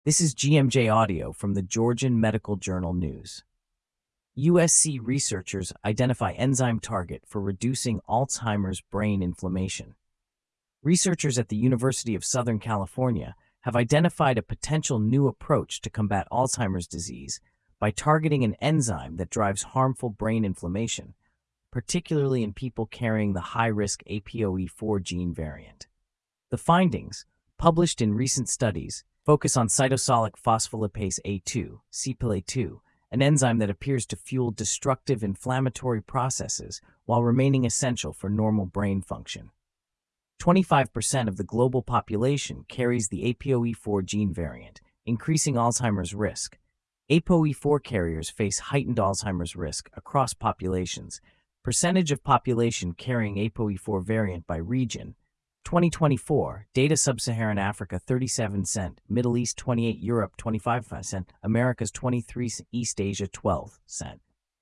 This is GMJ Audio from the Georgian Medical Journal News. USC researchers identify enzyme target for reducing Alzheimer's brain inflammation. Researchers at the University of Southern California have identified a potential new approach to combat Alzheimer's disease by targeting an enzyme that drives harmful brain inflammation, particularly in people carrying the high-risk APOE4 gene variant. The findings, published in recent studies, focus on cytosolic phospholipase A2, CPL-A2, an enzyme that appears to fuel destructive inflammatory processes while remaining essential for normal brain function. 25% of the global population carries the APOE4 gene variant, increasing Alzheimer's risk. APOE4 carriers face heightened Alzheimer's risk across populations. Percentage of population carrying APOE4 variant by region: 2024, data Sub-Saharan Africa 37%, Middle East 28%, Europe 25%, Americas 23%, East Asia 12%.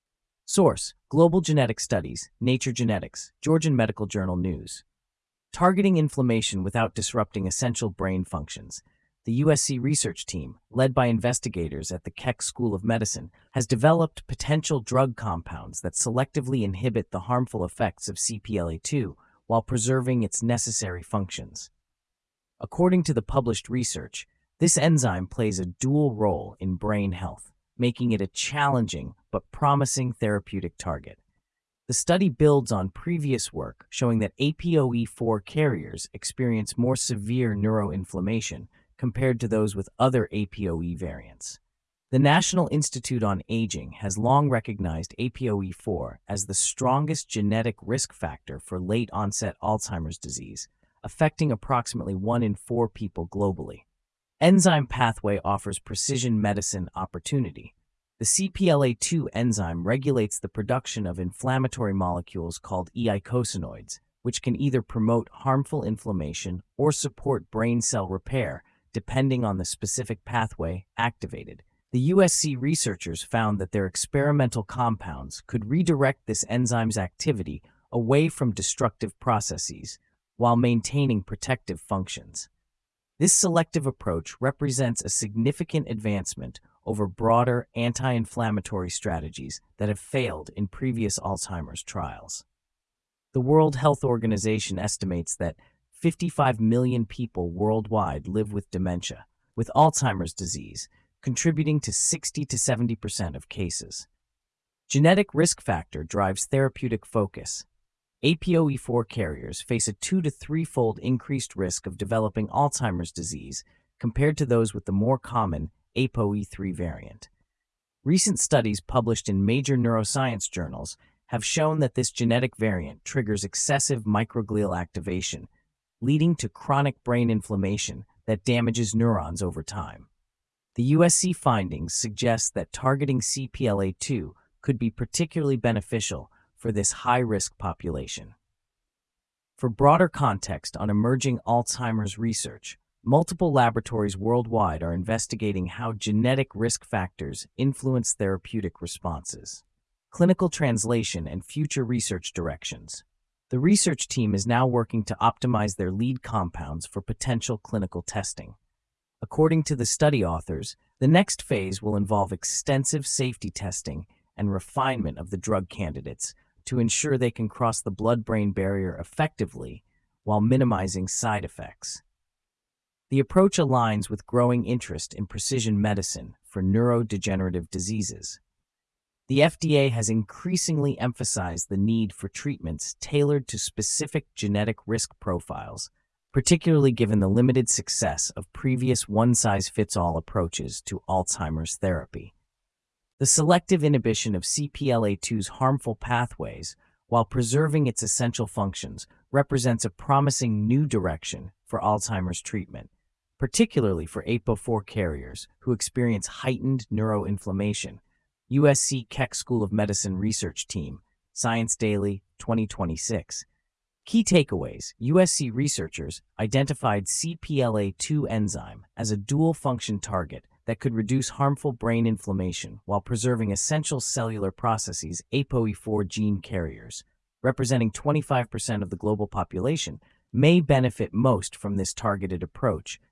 Source: Global Genetic Studies, Nature Genetics, Georgian Medical Journal News. Targeting inflammation without disrupting essential brain functions. The USC research team, led by investigators at the Keck School of Medicine, has developed potential drug compounds that selectively inhibit the harmful effects of CPL-A2 while preserving its necessary functions. According to the published research, this enzyme plays a dual role in brain health, making it a challenging but promising therapeutic target. The study builds on previous work showing that APOE4 carriers experience more severe neuroinflammation compared to those with other APOE variants. The National Institute on Aging has long recognized APOE4 as the strongest genetic risk factor for late-onset Alzheimer's disease, affecting approximately 1 in 4 people globally. Enzyme pathway offers precision medicine opportunity. The CPL-A2 enzyme regulates the production of inflammatory molecules called eicosanoids, which can either promote harmful inflammation or support brain cell repair, depending on the specific pathway activated. The USC researchers found that their experimental compounds could redirect this enzyme's activity away from destructive processes while maintaining protective functions. This selective approach represents a significant advancement over broader anti-inflammatory strategies that have failed in previous Alzheimer's trials. The World Health Organization estimates that 55 million people worldwide live with dementia, with Alzheimer's disease contributing to 60 to 70% of cases. Genetic risk factor drives therapeutic focus. APOE4 carriers face a 2 to 3-fold increased risk of developing Alzheimer's disease compared to those with the more common APOE3 variant. Recent studies published in major neuroscience journals have shown that this genetic variant triggers excessive microglial activation, leading to chronic brain inflammation that damages neurons over time. The USC findings suggest that targeting CPL-A2 could be particularly beneficial for this high-risk population. For broader context on emerging Alzheimer's research, multiple laboratories worldwide are investigating how genetic risk factors influence therapeutic responses. Clinical translation and future research directions. The research team is now working to optimize their lead compounds for potential clinical testing. According to the study authors, the next phase will involve extensive safety testing and refinement of the drug candidates to ensure they can cross the blood-brain barrier effectively while minimizing side effects. The approach aligns with growing interest in precision medicine for neurodegenerative diseases. The FDA has increasingly emphasized the need for treatments tailored to specific genetic risk profiles, particularly given the limited success of previous one-size-fits-all approaches to Alzheimer's therapy. The selective inhibition of CPL-A2's harmful pathways while preserving its essential functions represents a promising new direction for Alzheimer's treatment, particularly for APOE4 carriers who experience heightened neuroinflammation. USC Keck School of Medicine Research Team, Science Daily, 2026. Key takeaways: USC researchers identified CPL-A2 enzyme as a dual-function target that could reduce harmful brain inflammation while preserving essential cellular processes. APOE4 gene carriers, representing 25% of the global population, may benefit most from this targeted approach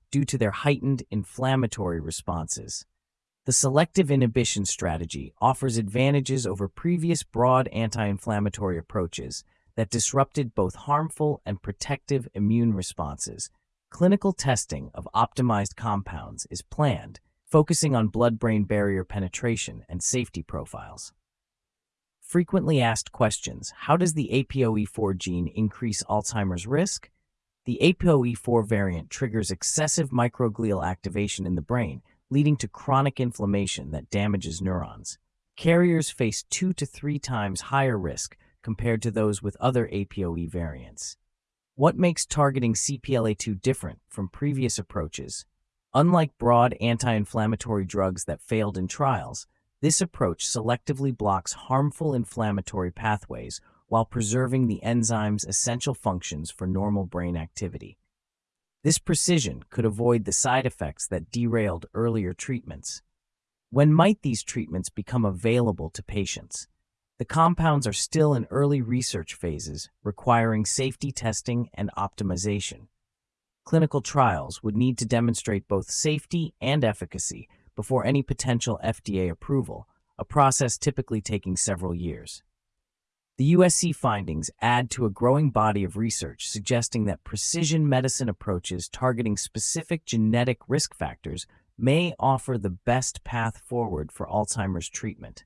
due to their heightened inflammatory responses. The selective inhibition strategy offers advantages over previous broad anti-inflammatory approaches that disrupted both harmful and protective immune responses. Clinical testing of optimized compounds is planned, focusing on blood-brain barrier penetration and safety profiles. Frequently asked questions: how does the APOE4 gene increase Alzheimer's risk? The APOE4 variant triggers excessive microglial activation in the brain, leading to chronic inflammation that damages neurons. Carriers face 2 to 3 times higher risk compared to those with other APOE variants. What makes targeting CPLA2 different from previous approaches? Unlike broad anti-inflammatory drugs that failed in trials, this approach selectively blocks harmful inflammatory pathways while preserving the enzyme's essential functions for normal brain activity. This precision could avoid the side effects that derailed earlier treatments. When might these treatments become available to patients? The compounds are still in early research phases, requiring safety testing and optimization. Clinical trials would need to demonstrate both safety and efficacy before any potential FDA approval, a process typically taking several years. The USC findings add to a growing body of research suggesting that precision medicine approaches targeting specific genetic risk factors may offer the best path forward for Alzheimer's treatment.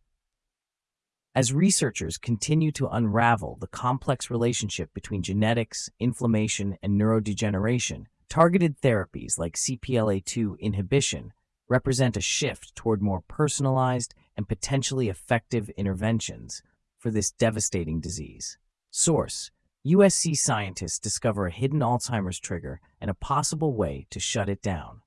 As researchers continue to unravel the complex relationship between genetics, inflammation, and neurodegeneration, targeted therapies like CPLA2 inhibition represent a shift toward more personalized and potentially effective interventions for this devastating disease. Source: USC scientists discover a hidden Alzheimer's trigger and a possible way to shut it down.